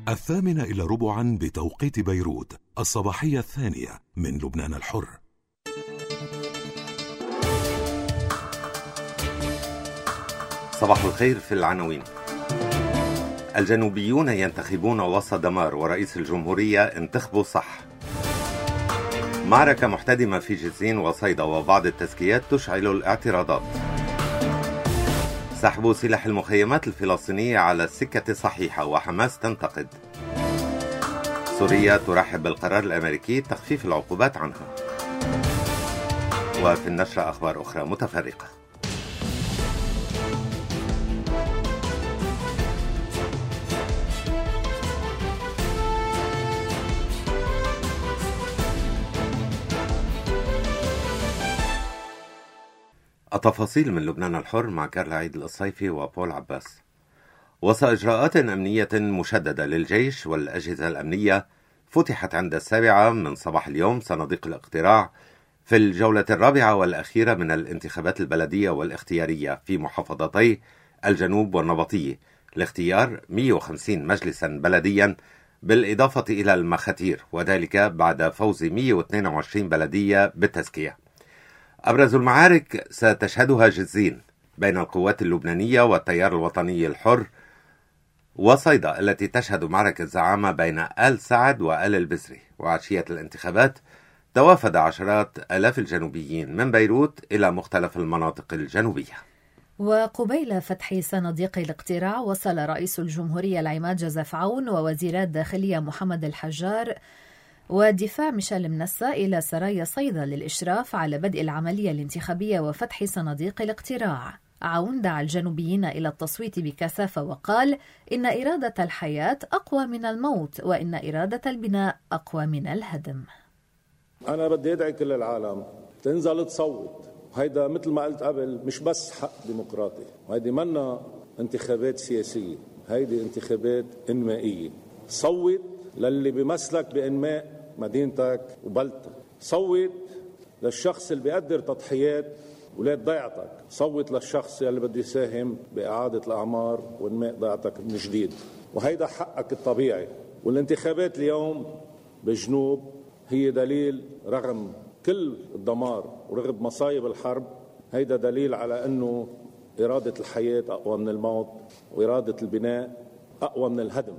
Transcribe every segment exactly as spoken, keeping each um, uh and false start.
الثامنة إلى ربعا بتوقيت بيروت، الصباحية الثانية من لبنان الحر. صباح الخير. في العناوين: الجنوبيون ينتخبون وسط دمار ورئيس الجمهورية انتخبوا صح. معركة محتدمة في جزين وصيدا وبعض التزكيات تشعل الاعتراضات. سحب سلاح المخيمات الفلسطينية على السكة الصحيحة وحماس تنتقد. سوريا ترحب بالقرار الأمريكي تخفيف العقوبات عنها. وفي النشرة أخبار أخرى متفرقة. التفاصيل من لبنان الحر مع كارلا عيد الصيفي وبول عباس. وسط إجراءات أمنية مشددة للجيش والأجهزة الأمنية، فتحت عند السابعة من صباح اليوم صناديق الاقتراع في الجولة الرابعة والأخيرة من الانتخابات البلدية والاختيارية في محافظتي الجنوب والنبطية لاختيار مئة وخمسين مجلسا بلديا بالإضافة إلى المخاتير، وذلك بعد فوز مئة واثنين وعشرين بلدية بالتزكية. أبرز المعارك ستشهدها جزين بين القوات اللبنانية والتيار الوطني الحر، وصيدا التي تشهد معركة زعامة بين آل سعد وآل البزري. وعشية الانتخابات توافد عشرات آلاف الجنوبيين من بيروت إلى مختلف المناطق الجنوبية. وقبيل فتح صناديق الاقتراع، وصل رئيس الجمهورية العماد جوزيف عون ووزير الداخلية محمد الحجار والدفاع ميشيل منسى إلى سرايا صيدا للإشراف على بدء العملية الانتخابية وفتح صناديق الاقتراع. عون دعا الجنوبيين إلى التصويت بكثافة وقال إن إرادة الحياة أقوى من الموت، وإن إرادة البناء أقوى من الهدم. أنا بدي أدعي كل العالم تنزل تصوت. هيدا مثل ما قلت قبل مش بس حق ديمقراطي، هيدي منا انتخابات سياسية، هيدي انتخابات إنمائية. صوت للي بمسلك بإنماء مدينتك وبلدتك، صوت للشخص اللي بيقدر تضحيات ولاد ضيعتك، صوت للشخص اللي بده يساهم بإعادة الأعمار وإنماء ضيعتك من جديد، وهيدا حقك الطبيعي. والانتخابات اليوم بالجنوب هي دليل، رغم كل الدمار ورغم مصايب الحرب، هيدا دليل على أنه إرادة الحياة أقوى من الموت، وإرادة البناء أقوى من الهدم.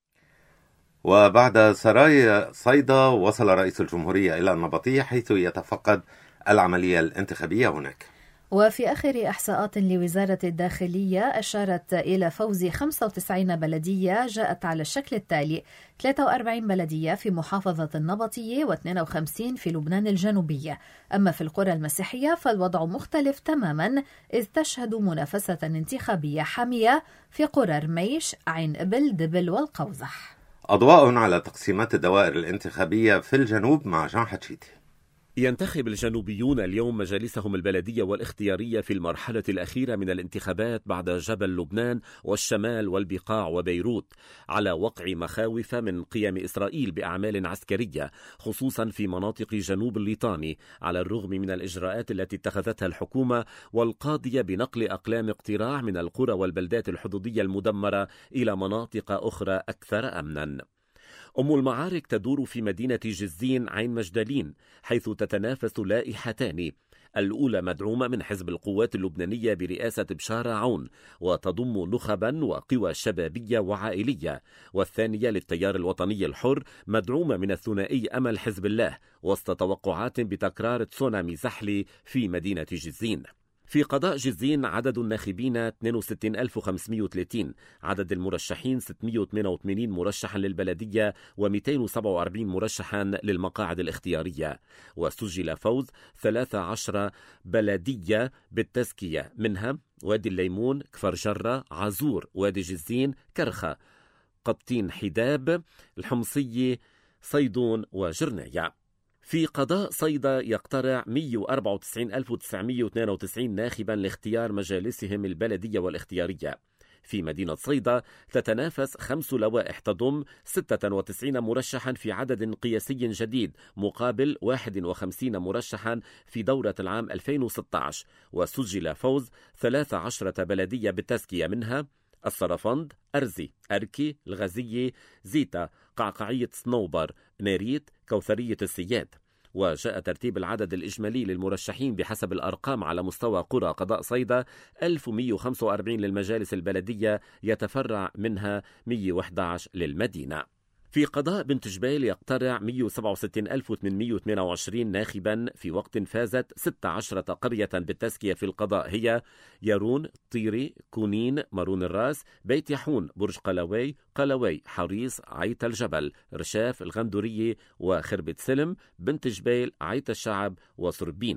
وبعد سرايا صيدا وصل رئيس الجمهورية إلى النبطية حيث يتفقد العملية الانتخابية هناك. وفي آخر إحصاءات لوزارة الداخلية أشارت إلى فوز خمسة وتسعين بلدية جاءت على الشكل التالي: ثلاثة وأربعين بلدية في محافظة النبطية واثنين وخمسين في لبنان الجنوبية. أما في القرى المسيحية فالوضع مختلف تماما، إذ تشهد منافسة انتخابية حامية في قرى رميش، عين إبل، دبل والقوزح. أضواء على تقسيمات الدوائر الانتخابية في الجنوب مع جان حتشيتي. ينتخب الجنوبيون اليوم مجالسهم البلدية والاختيارية في المرحلة الأخيرة من الانتخابات بعد جبل لبنان والشمال والبقاع وبيروت، على وقع مخاوف من قيام إسرائيل بأعمال عسكرية خصوصا في مناطق جنوب الليطاني، على الرغم من الإجراءات التي اتخذتها الحكومة والقاضية بنقل أقلام اقتراع من القرى والبلدات الحدودية المدمرة إلى مناطق أخرى أكثر أمنا. أم المعارك تدور في مدينة جزين عين مجدلين، حيث تتنافس لائحتان، الأولى مدعومة من حزب القوات اللبنانية برئاسة بشارة عون وتضم نخبا وقوى شبابية وعائلية، والثانية للتيار الوطني الحر مدعومة من الثنائي أمل حزب الله، وسط توقعات بتكرار تسونامي زحلي في مدينة جزين. في قضاء جزين عدد الناخبين اثنين وستين ألف وخمسمئة وثلاثين، عدد المرشحين ستمئة وثمانية وثمانين مرشحا للبلدية ومئتين وسبعة وأربعين مرشحا للمقاعد الاختيارية، وسجل فوز ثلاث عشرة بلدية بالتزكية، منها وادي الليمون، كفر جرة، عزور، وادي جزين، كرخة، قبطين حداب، الحمصية، صيدون وجرناية. في قضاء صيدا يقترع مئة وأربعة وتسعين ألف وتسعمئة واثنين وتسعين ناخبا لاختيار مجالسهم البلدية والاختيارية. في مدينة صيدا تتنافس خمس لوائح تضم ستة وتسعين مرشحا في عدد قياسي جديد مقابل واحد وخمسين مرشحا في دورة العام ألفين وستة عشر، وسجل فوز ثلاث عشرة بلدية بالتزكية، منها الصرفند، أرزي، أركي، الغزية، زيتا، قعقعية صنوبر، ناريت، كوثرية السياد. وجاء ترتيب العدد الإجمالي للمرشحين بحسب الأرقام على مستوى قرى قضاء صيدا: ألف ومئة وخمسة وأربعين للمجالس البلدية، يتفرع منها مئة وإحدى عشر للمدينة. في قضاء بنت جبيل يقترع مئة وسبعة وستين ألف وثمانمئة واثنين وعشرين ناخبا، في وقت فازت ستة عشر قرية بالتزكية في القضاء هي يارون، طيري، كونين، مارون الراس، بيت يحون، برج قلاوي، قلاوي، حريص، عيت الجبل، رشاف، الغندورية وخربة سلم، بنت جبيل، عيت الشعب وصربين.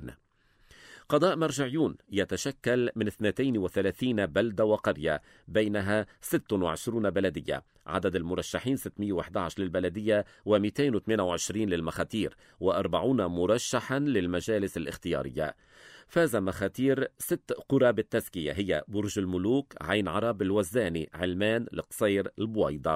قضاء مرجعيون يتشكل من اثنتين وثلاثين بلدة وقرية، بينها ست وعشرين بلدية. عدد المرشحين ستمئة وإحدى عشر للبلدية ومئتين وثمانية وعشرين للمخاتير، وأربعين مرشحا للمجالس الاختيارية. فاز مخاتير ست قرى بالتزكية هي برج الملوك، عين عرب، الوزاني، علمان، القصير، البويضة.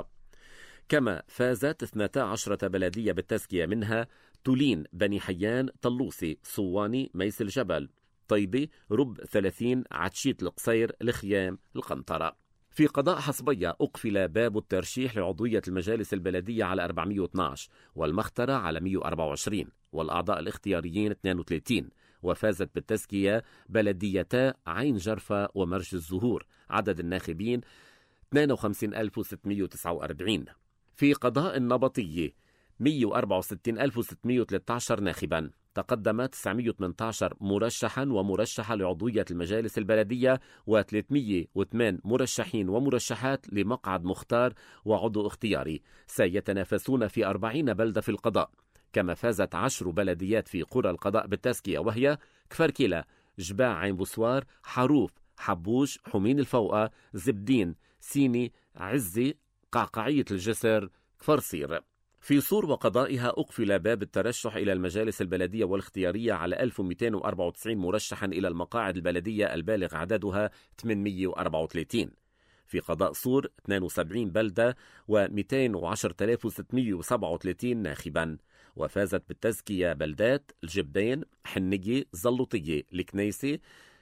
كما فازت اثنتا عشرة بلدية بالتزكية، منها تولين، بني حيان، طلوسي، صواني، ميس الجبل، طيبي، رب ثلاثين، عتشيت، القصير، الخيام، القنطرة. في قضاء حصبية أقفل باب الترشيح لعضوية المجالس البلدية على أربعمئة واثني عشر، والمخترة على مئة وأربعة وعشرين، والأعضاء الاختياريين اثنين وثلاثين. وفازت بالتزكية بلديتا عين جرفة ومرج الزهور. عدد الناخبين اثنين وخمسين ألف وستمئة وتسعة وأربعين. في قضاء النبطية مئة وأربعة وستين ألف وستمئة وثلاثة عشر ناخبا. تقدم تسعمئة وثمانية عشر مرشحا ومرشحة لعضوية المجالس البلدية، وثلاثمئة وثمانية مرشحين ومرشحات لمقعد مختار وعضو اختياري، سيتنافسون في أربعين بلدة في القضاء. كما فازت عشر بلديات في قرى القضاء بالتزكية، وهي كفركيلة، جباع عين بوسوار، حروف، حبوش، حمين الفوقة، زبدين، سيني، عزي، قعقعية الجسر، كفرصير. في صور وقضائها أقفل باب الترشح إلى المجالس البلدية والاختيارية على ألف ومئتين وأربعة وتسعين مرشحا إلى المقاعد البلدية البالغ عددها ثمانمئة وأربعة وثلاثين. في قضاء صور اثنين وسبعين بلدة ومئتين وعشرة آلاف وستمئة وسبعة وثلاثين ناخبا. وفازت بالتزكية بلدات الجبدين، حنية، زلطية، الكنيسة،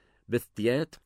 بثيات،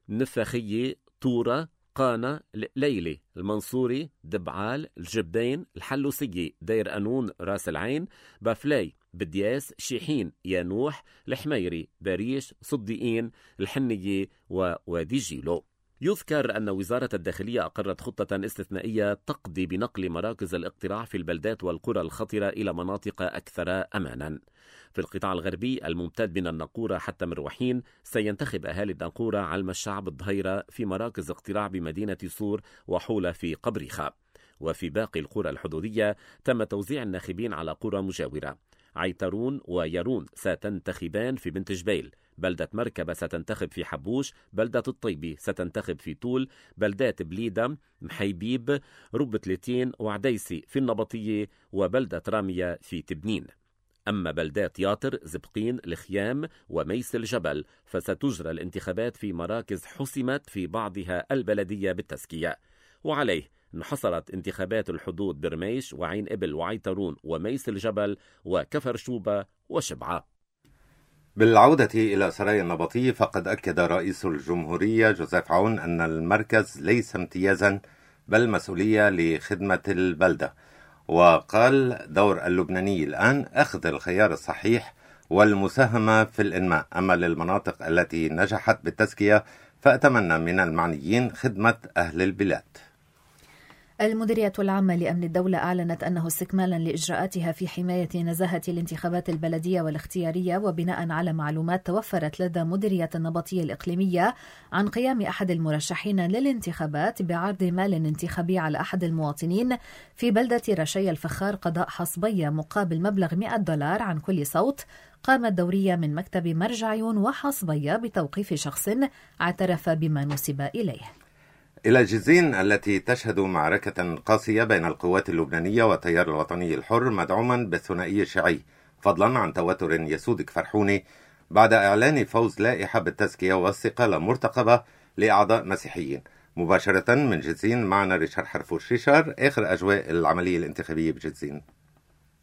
نفاخية، طورة، قانا، ليلي، المنصوري، دبعال، الجبدين، الحلوسية، دير قانون، راس العين، بافلاي، بدياس، شيحين، يانوح، الحميري، باريش، صديقين، الحنية ووادي جيلو. يذكر أن وزارة الداخلية أقرت خطة استثنائية تقضي بنقل مراكز الاقتراع في البلدات والقرى الخطرة إلى مناطق أكثر أمانا. في القطاع الغربي الممتد من النقورة حتى مروحين، سينتخب أهالي النقورة علم الشعب الظهيرة في مراكز اقتراع بمدينة صور وحولة في قبريخة. وفي باقي القرى الحدودية تم توزيع الناخبين على قرى مجاورة. عيترون ويارون ستنتخبان في بنت جبيل، بلدة مركبة ستنتخب في حبوش، بلدة الطيبي ستنتخب في طول، بلدات بليدة، محيبيب، رب ثلاثين وعديسي في النبطية، وبلدة رامية في تبنين. أما بلدات ياطر، زبقين، الخيام وميس الجبل فستجرى الانتخابات في مراكز حسمت في بعضها البلدية بالتزكية. وعليه انحصرت انتخابات الحدود برميش وعين إبل وعيترون وميس الجبل وكفر شوبة وشبعة. بالعودة إلى سرايا النبطية، فقد أكد رئيس الجمهورية جوزيف عون أن المركز ليس امتيازا بل مسؤولية لخدمة البلدة، وقال دور اللبناني الآن أخذ الخيار الصحيح والمساهمة في الإنماء. أما للمناطق التي نجحت بالتزكية فأتمنى من المعنيين خدمة أهل البلاد. المديرية العامة لأمن الدولة أعلنت أنه استكمالا لإجراءاتها في حماية نزاهة الانتخابات البلدية والاختيارية، وبناء على معلومات توفرت لدى مديرية النبطية الإقليمية عن قيام أحد المرشحين للانتخابات بعرض مال انتخابي على أحد المواطنين في بلدة رشي الفخار قضاء حصبية مقابل مبلغ مئة دولار عن كل صوت، قامت دورية من مكتب مرجعيون وحصبية بتوقيف شخص اعترف بما نسب إليه. إلى جزين التي تشهد معركة قاسية بين القوات اللبنانية والتيار الوطني الحر مدعوما بالثنائي الشيعي، فضلا عن توتر يسود كفرحوني بعد إعلان فوز لائحة بالتزكية واستقالة مرتقبة لأعضاء مسيحيين. مباشرة من جزين معنا ريشار حرفوش. ريشار، آخر أجواء العملية الانتخابية بجزين.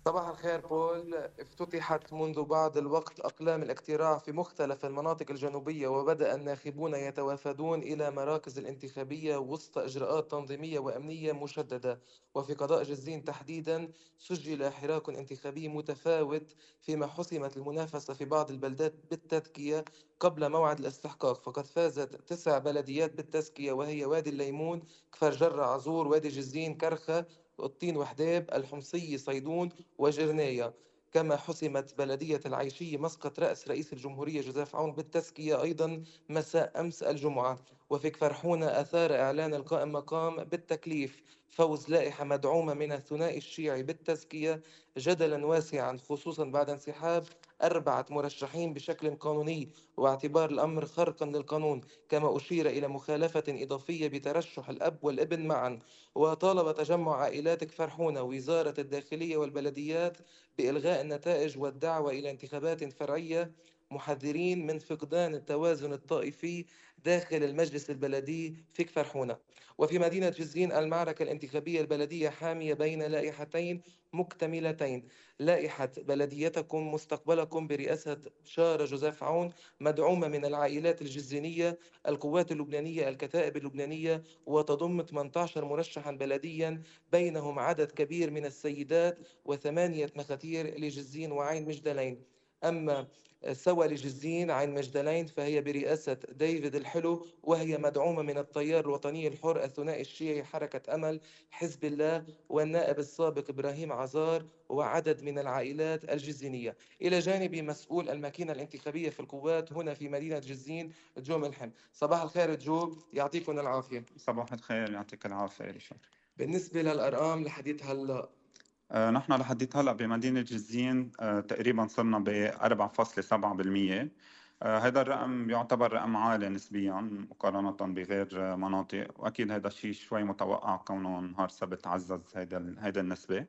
صباح الخير بول. افتتحت منذ بعض الوقت أقلام الاقتراع في مختلف المناطق الجنوبية، وبدأ الناخبون يتوافدون إلى مراكز الانتخابية وسط إجراءات تنظيمية وأمنية مشددة. وفي قضاء جزين تحديدا سجل حراك انتخابي متفاوت، فيما حسمت المنافسة في بعض البلدات بالتذكية قبل موعد الاستحقاق. فقد فازت تسع بلديات بالتزكية، وهي وادي الليمون، كفر جرة، عزور، وادي جزين، كرخة، الطين وحديب، الحمصية، صيدون، وجرنية. كما حسمت بلدية العيشية مسقط رأس رئيس الجمهورية جوزيف عون بالتزكية أيضا مساء أمس الجمعة. وفي كفرحونة أثار إعلان القائم مقام بالتكليف فوز لائحة مدعومة من الثنائي الشيعي بالتزكية جدلا واسعا، خصوصا بعد انسحاب أربعة مرشحين بشكل قانوني واعتبار الأمر خرقا للقانون. كما أشير إلى مخالفة إضافية بترشح الأب والابن معا. وطالب تجمع عائلات كفرحونة وزارة الداخلية والبلديات بإلغاء النتائج والدعوة إلى انتخابات فرعية، محذرين من فقدان التوازن الطائفي داخل المجلس البلدي في كفرحونة. وفي مدينة جزين المعركة الانتخابية البلدية حامية بين لائحتين مكتملتين: لائحة بلديتكم مستقبلكم برئاسة شارة جوزيف عون، مدعومة من العائلات الجزينية، القوات اللبنانية، الكتائب اللبنانية، وتضم ثمانية عشر مرشحا بلديا، بينهم عدد كبير من السيدات، وثمانية مخاتير لجزين وعين مجدلين. أما سوى لجزين عين مجدلين فهي برئاسة ديفيد الحلو، وهي مدعومة من التيار الوطني الحر الثنائي الشيعي حركة أمل حزب الله، والنائب السابق إبراهيم عزار، وعدد من العائلات الجزينية، إلى جانب مسؤول الماكينة الانتخابية في القوات هنا في مدينة جزين جو ملحم. صباح الخير جو، يعطيكم العافية. صباح الخير، يعطيك العافية ريشارد. بالنسبة للأرقام لحديت هلأ، آه نحن لحديت هلأ بمدينة جزين آه تقريبا صرنا ب أربعة فاصلة سبعة بالمئة. آه هذا الرقم يعتبر رقم عالي نسبيا مقارنة بغير مناطق، وأكيد هذا الشيء شوي متوقع كونه نهار سبت عزز هيدا هيدا النسبة.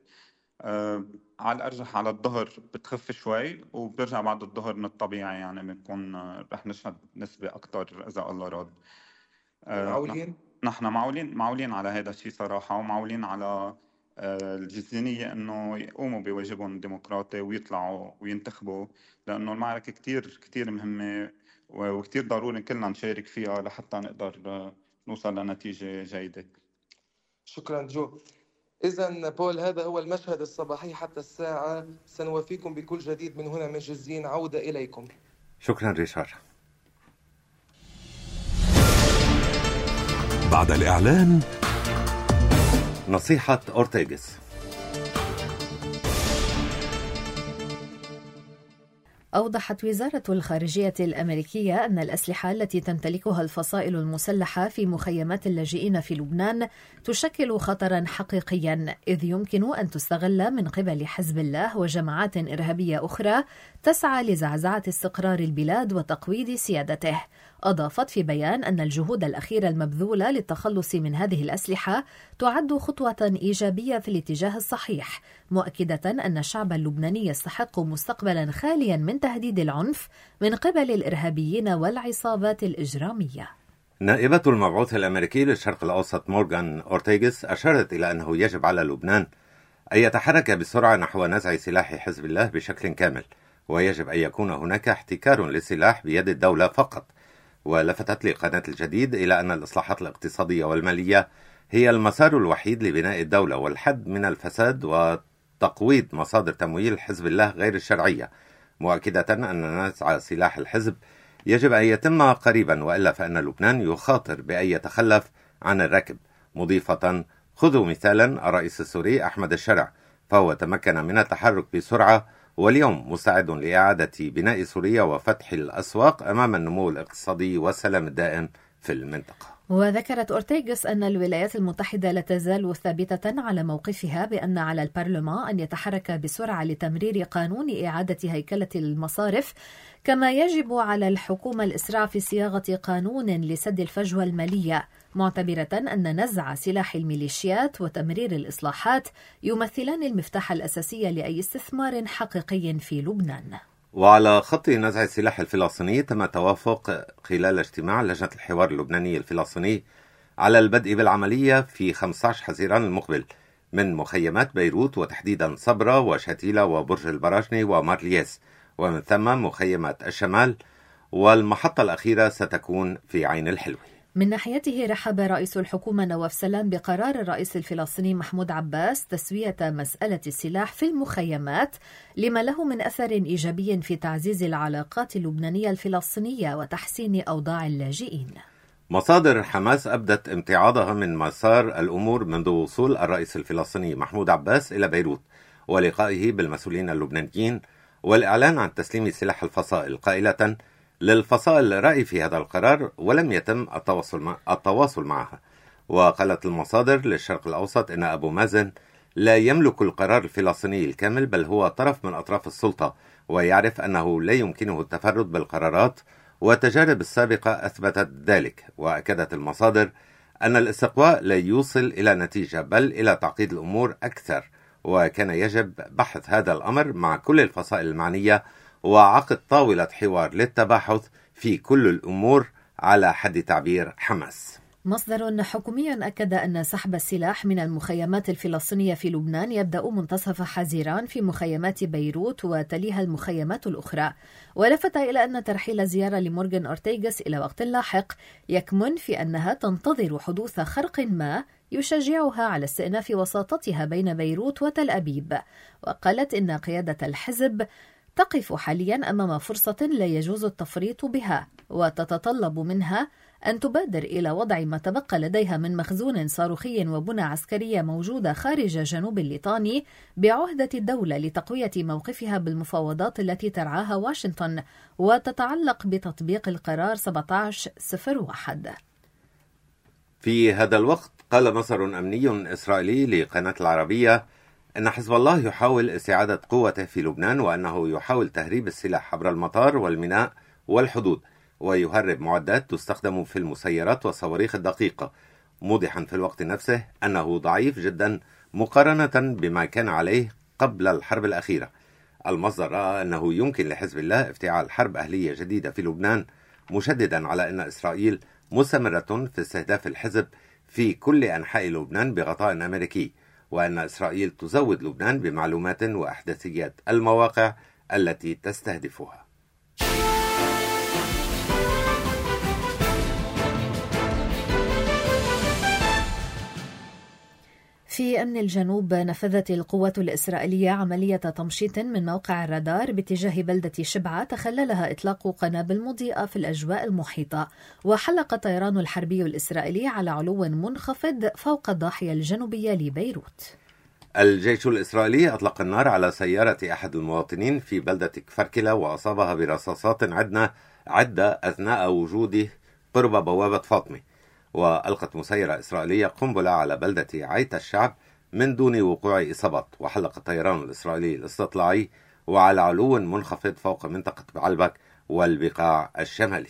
آه على الأرجح على الظهر بتخف شوي وبرجع بعد الظهر من الطبيعي، يعني بنكون آه رح نشهد نسبة أكتر إذا الله راد. آه معقولين؟ نحن معولين معولين على هذا الشيء صراحة، ومعولين على الجزينية إنه يقوموا بواجبهم الديمقراطي ويطلعوا وينتخبوا، لأنه المعركة كتير كتير مهمة وكتير ضروري كلنا نشارك فيها لحتى نقدر نوصل لنتيجة جيدة. شكرا جو. إذن بول، هذا هو المشهد الصباحي حتى الساعة، سنوافيكم بكل جديد من هنا من جزين. عودة إليكم. شكرا ريشارد. بعد الإعلان نصيحة أورتيغس. أوضحت وزارة الخارجية الأمريكية أن الأسلحة التي تمتلكها الفصائل المسلحة في مخيمات اللاجئين في لبنان تشكل خطرا حقيقيا، إذ يمكن أن تستغل من قبل حزب الله وجماعات إرهابية أخرى تسعى لزعزعة استقرار البلاد وتقويض سيادته. أضافت في بيان أن الجهود الأخيرة المبذولة للتخلص من هذه الأسلحة تعد خطوة إيجابية في الاتجاه الصحيح، مؤكدة أن الشعب اللبناني يستحق مستقبلا خاليا من تهديد العنف من قبل الإرهابيين والعصابات الإجرامية. نائبة المبعوث الأمريكي للشرق الأوسط مورغان أورتيغس أشارت إلى أنه يجب على لبنان أن يتحرك بسرعة نحو نزع سلاح حزب الله بشكل كامل، ويجب أن يكون هناك احتكار للسلاح بيد الدولة فقط. ولفتت لقناة الجديد إلى أن الإصلاحات الاقتصادية والمالية هي المسار الوحيد لبناء الدولة والحد من الفساد وتقويض مصادر تمويل حزب الله غير الشرعية، مؤكدة أن نزع سلاح الحزب يجب أن يتم قريبا، وإلا فإن لبنان يخاطر بأن يتخلف عن الركب، مضيفة: خذوا مثالا الرئيس السوري أحمد الشرع، فهو تمكن من التحرك بسرعة واليوم مستعد لإعادة بناء سوريا وفتح الأسواق أمام النمو الاقتصادي والسلام الدائم في المنطقة. وذكرت أورتيغس أن الولايات المتحدة لا تزال ثابتة على موقفها بأن على البرلمان أن يتحرك بسرعة لتمرير قانون إعادة هيكلة المصارف، كما يجب على الحكومة الإسراع في صياغة قانون لسد الفجوة المالية، معتبرة أن نزع سلاح الميليشيات وتمرير الإصلاحات يمثلان المفتاح الأساسي لأي استثمار حقيقي في لبنان. وعلى خط نزع السلاح الفلسطيني تم التوافق خلال اجتماع لجنة الحوار اللبناني الفلسطيني على البدء بالعملية في خمسة عشر حزيران المقبل، من مخيمات بيروت وتحديدا صبرا وشتيلة وبرج البراشني ومارلييس، ومن ثم مخيمات الشمال، والمحطة الأخيرة ستكون في عين الحلوة. من ناحيته رحب رئيس الحكومة نواف سلام بقرار الرئيس الفلسطيني محمود عباس تسوية مسألة السلاح في المخيمات لما له من أثر إيجابي في تعزيز العلاقات اللبنانية الفلسطينية وتحسين أوضاع اللاجئين. مصادر حماس أبدت امتعاضها من مسار الأمور منذ وصول الرئيس الفلسطيني محمود عباس إلى بيروت ولقائه بالمسؤولين اللبنانيين والإعلان عن تسليم سلاح الفصائل، قائلة للفصائل رأي في هذا القرار ولم يتم التواصل, مع التواصل معها. وقالت المصادر للشرق الأوسط إن أبو مازن لا يملك القرار الفلسطيني الكامل، بل هو طرف من أطراف السلطة ويعرف أنه لا يمكنه التفرد بالقرارات، والتجارب السابقة أثبتت ذلك. وأكدت المصادر أن الاستقواء لا يوصل إلى نتيجة بل إلى تعقيد الأمور أكثر، وكان يجب بحث هذا الأمر مع كل الفصائل المعنية وعقد طاولة حوار للتباحث في كل الأمور على حد تعبير حماس. مصدر حكومي أكد أن سحب السلاح من المخيمات الفلسطينية في لبنان يبدأ منتصف حزيران في مخيمات بيروت وتليها المخيمات الأخرى، ولفت إلى أن ترحيل زيارة لمورغان أورتيغاس إلى وقت لاحق يكمن في أنها تنتظر حدوث خرق ما يشجعها على استئناف وساطتها بين بيروت وتل أبيب. وقالت إن قيادة الحزب تقف حاليا أمام فرصة لا يجوز التفريط بها، وتتطلب منها أن تبادر إلى وضع ما تبقى لديها من مخزون صاروخي وبنى عسكرية موجودة خارج جنوب الليطاني بعهدة الدولة لتقوية موقفها بالمفاوضات التي ترعاها واشنطن وتتعلق بتطبيق القرار سبعة عشر صفر واحد. في هذا الوقت قال مصدر أمني إسرائيلي لقناة العربية أن حزب الله يحاول استعادة قوته في لبنان، وأنه يحاول تهريب السلاح عبر المطار والميناء والحدود، ويهرب معدات تستخدم في المسيرات والصواريخ الدقيقة، موضحا في الوقت نفسه أنه ضعيف جدا مقارنة بما كان عليه قبل الحرب الأخيرة. المصدر رأى أنه يمكن لحزب الله افتعال حرب أهلية جديدة في لبنان، مشددا على أن إسرائيل مستمرة في استهداف الحزب في كل أنحاء لبنان بغطاء أمريكي، وأن إسرائيل تزود لبنان بمعلومات وأحداثيات المواقع التي تستهدفها. في أمن الجنوب نفذت القوات الإسرائيلية عملية تمشيط من موقع الرادار باتجاه بلدة شبعة تخللها إطلاق قنابل مضيئة في الأجواء المحيطة، وحلق الطيران الحربي الإسرائيلي على علو منخفض فوق الضاحية الجنوبية لبيروت. الجيش الإسرائيلي أطلق النار على سيارة أحد المواطنين في بلدة كفركلة وأصابها برصاصات عدة عدة أثناء وجوده قرب بوابة فاطمة. وألقت مسيرة إسرائيلية قنبلة على بلدة عيت الشعب من دون وقوع إصابات، وحلق الطيران الإسرائيلي الاستطلاعي وعلى علو منخفض فوق منطقة بعلبك والبقاع الشمالي.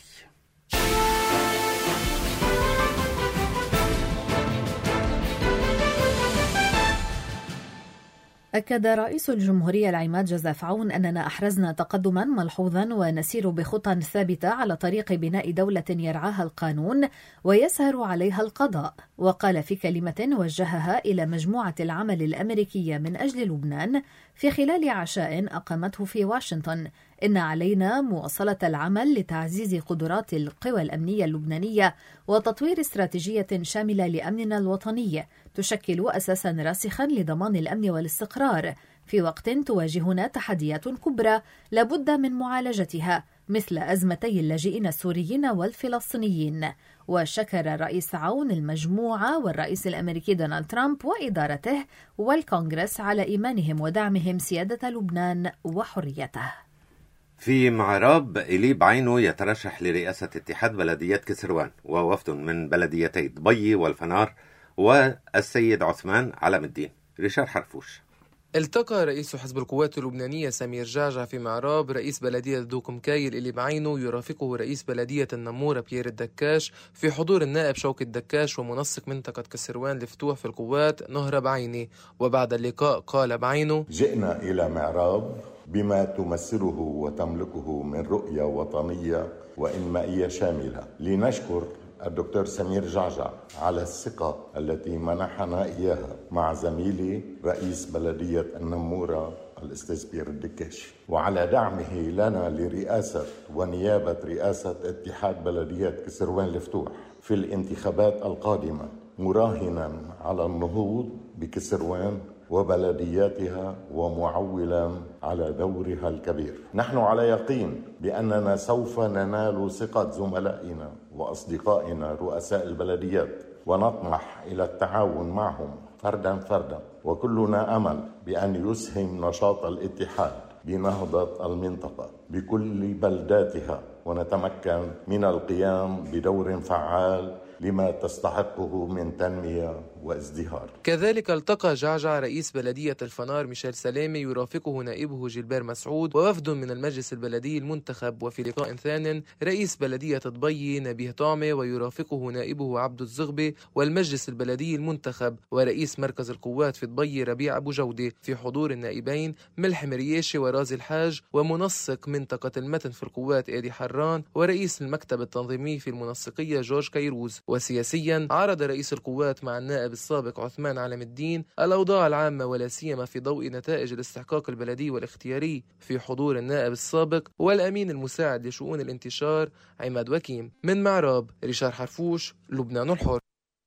أكد رئيس الجمهورية العماد جوزيف عون أننا أحرزنا تقدما ملحوظا ونسير بخطى ثابتة على طريق بناء دولة يرعاها القانون ويسهر عليها القضاء. وقال في كلمة وجهها إلى مجموعة العمل الأمريكية من أجل لبنان في خلال عشاء أقامته في واشنطن: إن علينا مواصلة العمل لتعزيز قدرات القوى الأمنية اللبنانية وتطوير استراتيجية شاملة لأمننا الوطني تشكل أساسا راسخا لضمان الأمن والاستقرار في وقت تواجهنا تحديات كبرى لابد من معالجتها مثل أزمتي اللاجئين السوريين والفلسطينيين. وشكر الرئيس عون المجموعة والرئيس الأمريكي دونالد ترامب وإدارته والكونغرس على إيمانهم ودعمهم سيادة لبنان وحريته. في معراب إليب عينو يترشح لرئاسة اتحاد بلديات كسروان ووفد من بلديتي ضبي والفنار والسيد عثمان علم الدين. ريشار حرفوش. التقى رئيس حزب القوات اللبنانية سمير جعجع في معراب رئيس بلدية دوكمكاي اللي بعينه يرافقه رئيس بلدية النمورة بيير الدكاش في حضور النائب شوقي الدكاش ومنسق منطقة كسروان لفتوح في القوات نهر بعيني. وبعد اللقاء قال بعينه: جئنا إلى معراب بما تمثله وتملكه من رؤية وطنية وإنمائية شاملة لنشكر الدكتور سمير جعجع على الثقة التي منحنا إياها مع زميلي رئيس بلدية النمورة الأستاذ بير الدكاشي، وعلى دعمه لنا لرئاسة ونيابة رئاسة اتحاد بلديات كسروان الفتوح في الانتخابات القادمة، مراهنا على النهوض بكسروان وبلدياتها ومعولا على دورها الكبير. نحن على يقين بأننا سوف ننال ثقة زملائنا وأصدقائنا رؤساء البلديات، ونطمح إلى التعاون معهم فردا فردا، وكلنا أمل بأن يسهم نشاط الاتحاد بنهضة المنطقة بكل بلداتها، ونتمكن من القيام بدور فعال لما تستحقه من تنمية وازدهار. كذلك التقى جعجع رئيس بلدية الفنار ميشيل سلامي يرافقه نائبه جيلبير مسعود ووفد من المجلس البلدي المنتخب، وفي لقاء ثان رئيس بلدية ضبي نبيه طعمة ويرافقه نائبه عبد الزغبي والمجلس البلدي المنتخب، ورئيس مركز القوات في ضبي ربيع أبو جودة، في حضور النائبين ملح مرياشي ورازي الحاج، ومنسق منطقة المتن في القوات آدي حران، ورئيس المكتب التنظيمي في المنسقية جورج كيروز. وسياسيا عرض رئيس القوات مع النائب السابق عثمان علم الدين الأوضاع العامة ولا سيما في ضوء نتائج الاستحقاق البلدي والاختياري، في حضور النائب السابق والأمين المساعد لشؤون الانتشار عماد وكيم. من معراب ريشار حرفوش، لبنان الحر.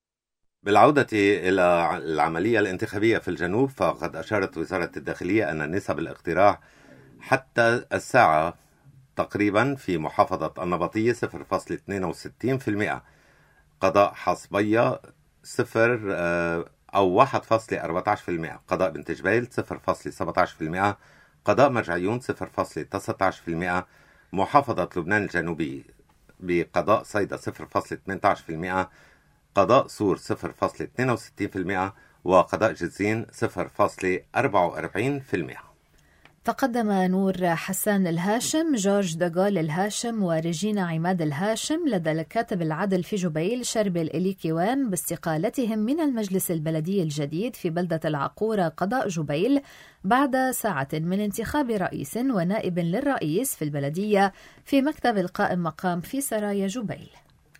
بالعودة إلى العملية الانتخابية في الجنوب، فقد أشارت وزارة الداخلية أن نسب الاقتراع حتى الساعة تقريبا في محافظة النبطية صفر فاصلة اثنين وستين بالمئة، قضاء حصبية صفر أو واحد فاصلة أربعة عشر بالمئة، قضاء بنت جبيل صفر فاصلة سبعة عشر بالمئة، قضاء مرجعيون صفر فاصلة تسعة عشر بالمئة، محافظة لبنان الجنوبي بقضاء صيدا صفر فاصلة ثمانية عشر بالمئة، قضاء سور صفر فاصلة اثنين وستين بالمئة، وقضاء جزين صفر فاصلة أربعة وأربعين بالمئة. تقدم نور حسان الهاشم، جورج داغول الهاشم، وريجينا عماد الهاشم لدى الكاتب العدل في جبيل شربل إليكيوان باستقالتهم من المجلس البلدي الجديد في بلدة العقورة قضاء جبيل بعد ساعة من انتخاب رئيس ونائب للرئيس في البلدية في مكتب القائم مقام في سرايا جبيل.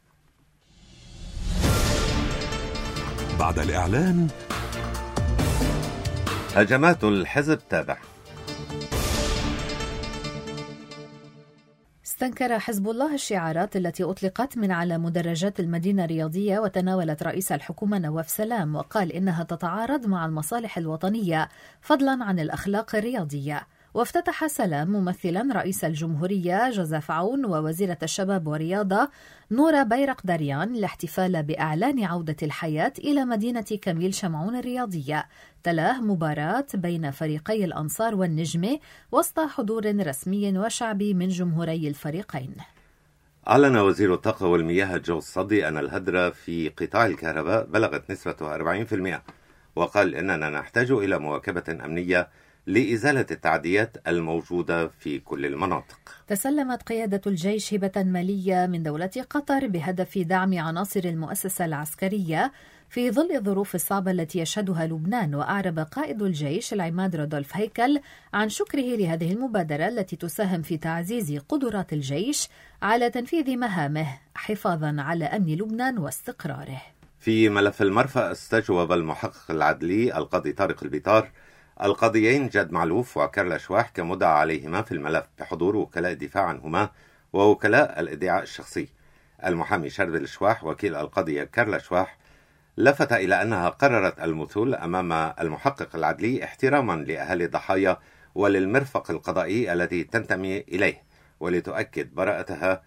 بعد الإعلان هجمات الحزب تابع. استنكر حزب الله الشعارات التي أطلقت من على مدرجات المدينة الرياضية وتناولت رئيس الحكومة نواف سلام، وقال إنها تتعارض مع المصالح الوطنية فضلا عن الأخلاق الرياضية. وافتتح سلام ممثلا رئيس الجمهورية جوزيف عون ووزيرة الشباب والرياضة نورا بيرقدريان الاحتفال بإعلان عودة الحياة إلى مدينة كميل شمعون الرياضية. تلاه مباراة بين فريقي الأنصار والنجمة وسط حضور رسمي وشعبي من جمهوري الفريقين. أعلن وزير الطاقة والمياه جو الصدي أن الهدر في قطاع الكهرباء بلغت نسبته أربعين بالمئة، وقال إننا نحتاج إلى مواكبة أمنية لإزالة التعديات الموجودة في كل المناطق. تسلمت قيادة الجيش هبة مالية من دولة قطر بهدف دعم عناصر المؤسسة العسكرية في ظل الظروف الصعبة التي يشهدها لبنان. وأعرب قائد الجيش العماد رودولف هيكل عن شكره لهذه المبادرة التي تساهم في تعزيز قدرات الجيش على تنفيذ مهامه حفاظا على أمن لبنان واستقراره. في ملف المرفأ، استجوب المحقق العدلي القاضي طارق البيطار القاضيين جاد معلوف وكارلا شواح كمدعى عليهما في الملف بحضور وكلاء الدفاع عنهما ووكلاء الادعاء الشخصي. المحامي شربل الشواح وكيل القاضية كارلا شواح لفت إلى أنها قررت المثول أمام المحقق العدلي احتراما لأهالي الضحايا وللمرفق القضائي الذي تنتمي إليه، ولتؤكد براءتها،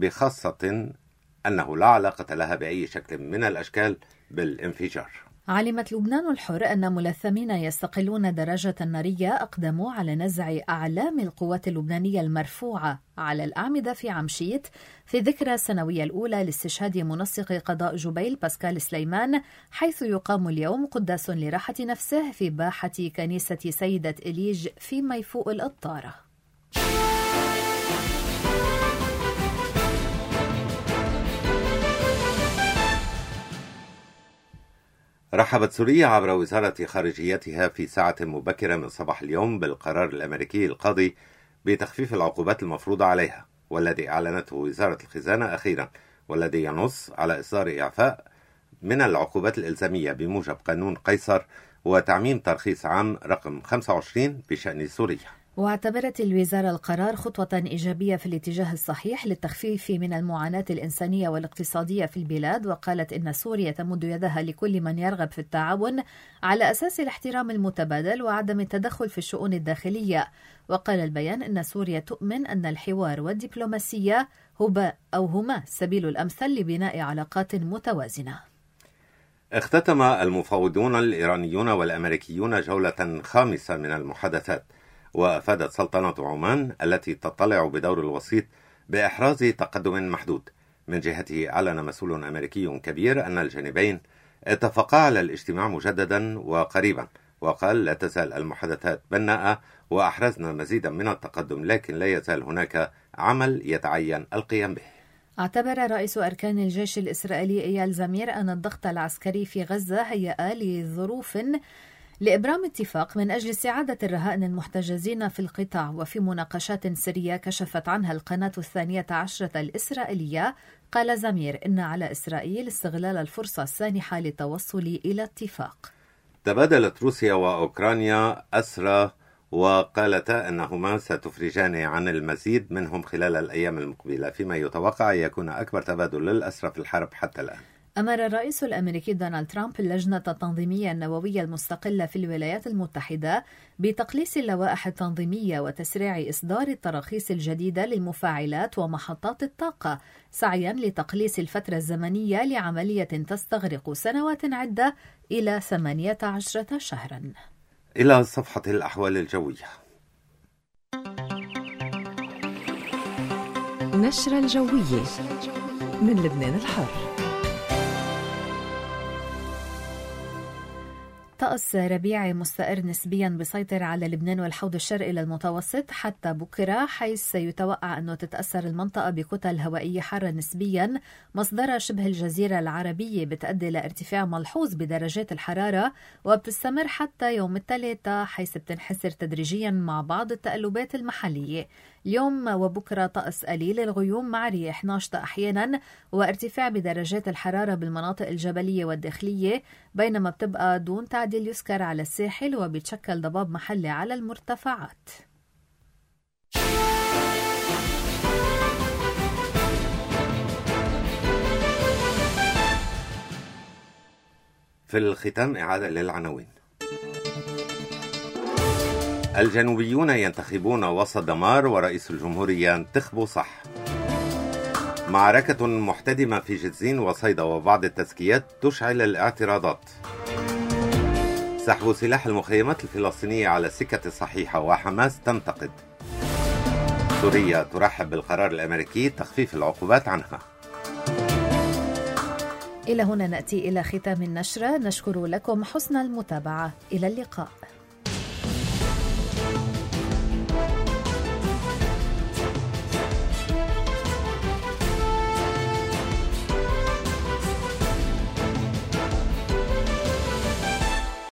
بخاصة أنه لا علاقة لها بأي شكل من الأشكال بالانفجار. علمت لبنان الحر أن ملثمين يستقلون دراجة نارية أقدموا على نزع أعلام القوات اللبنانية المرفوعة على الأعمدة في عمشيت في ذكرى السنوية الأولى لاستشهاد منسق قضاء جبيل باسكال سليمان، حيث يقام اليوم قداس لراحة نفسه في باحة كنيسة سيدة إليج في ميفوء القطارة. رحبت سوريا عبر وزارة خارجيتها في ساعة مبكرة من صباح اليوم بالقرار الأمريكي القاضي بتخفيف العقوبات المفروضة عليها، والذي أعلنته وزارة الخزانة أخيرا، والذي ينص على إصدار إعفاء من العقوبات الإلزامية بموجب قانون قيصر وتعميم ترخيص عام رقم خمسة وعشرين بشأن سوريا. واعتبرت الوزارة القرار خطوة إيجابية في الاتجاه الصحيح للتخفيف من المعاناة الإنسانية والاقتصادية في البلاد، وقالت إن سوريا تمد يدها لكل من يرغب في التعاون على أساس الاحترام المتبادل وعدم التدخل في الشؤون الداخلية. وقال البيان إن سوريا تؤمن أن الحوار والدبلوماسية هما أو هما السبيل الأمثل لبناء علاقات متوازنة. اختتم المفاوضون الإيرانيون والأمريكيون جولة خامسة من المحادثات، وأفادت سلطنة عمان التي تطلع بدور الوسيط بإحراز تقدم محدود. من جهته أعلن مسؤول أمريكي كبير أن الجانبين اتفقا على الاجتماع مجددا وقريبا، وقال لا تزال المحادثات بناءة وأحرزنا مزيدا من التقدم، لكن لا يزال هناك عمل يتعين القيام به. اعتبر رئيس أركان الجيش الإسرائيلي إيال زمير أن الضغط العسكري في غزة هيأ لظروف لإبرام اتفاق من أجل استعادة الرهائن المحتجزين في القطاع. وفي مناقشات سرية كشفت عنها القناة الثانية عشرة الإسرائيلية، قال زمير إن على إسرائيل استغلال الفرصة السانحة للتوصل إلى اتفاق. تبادلت روسيا وأوكرانيا أسرى وقالتا أنهما ستفرجان عن المزيد منهم خلال الأيام المقبلة، فيما يتوقع أن يكون أكبر تبادل للأسرى في الحرب حتى الآن. أمر الرئيس الأمريكي دونالد ترامب اللجنة التنظيمية النووية المستقلة في الولايات المتحدة بتقليص اللوائح التنظيمية وتسريع إصدار التراخيص الجديدة للمفاعلات ومحطات الطاقة، سعيا لتقليص الفترة الزمنية لعملية تستغرق سنوات عدة إلى ثمانية عشر شهرا. إلى صفحة الأحوال الجوية. نشرة الجوية من لبنان الحر. طقس ربيعي مستقر نسبيا بيسيطر على لبنان والحوض الشرقي للمتوسط حتى بكرة، حيث سيتوقع أنه تتأثر المنطقة بكتل هوائية حارة نسبيا مصدرها شبه الجزيرة العربية، بتؤدي لارتفاع ملحوظ بدرجات الحرارة وبتستمر حتى يوم الثلاثاء، حيث بتنحسر تدريجيا مع بعض التقلبات المحلية. اليوم وبكرة طقس قليل الغيوم مع رياح ناشطة أحيانا وارتفاع بدرجات الحرارة بالمناطق الجبلية والداخلية، بينما بتبقى دون تعديل يذكر على الساحل وبيتشكل ضباب محلي على المرتفعات. في الختام إعادة للعناوين. الجنوبيون ينتخبون وسط دمار ورئيس الجمهورية ينتخب صح. معركة محتدمة في جزين وصيدا وبعض التزكيات تشعل الاعتراضات. سحب سلاح المخيمات الفلسطينية على السكة الصحيحة وحماس تنتقد. سوريا ترحب بالقرار الأمريكي تخفيف العقوبات عنها. إلى هنا نأتي إلى ختام النشرة، نشكر لكم حسن المتابعة، إلى اللقاء.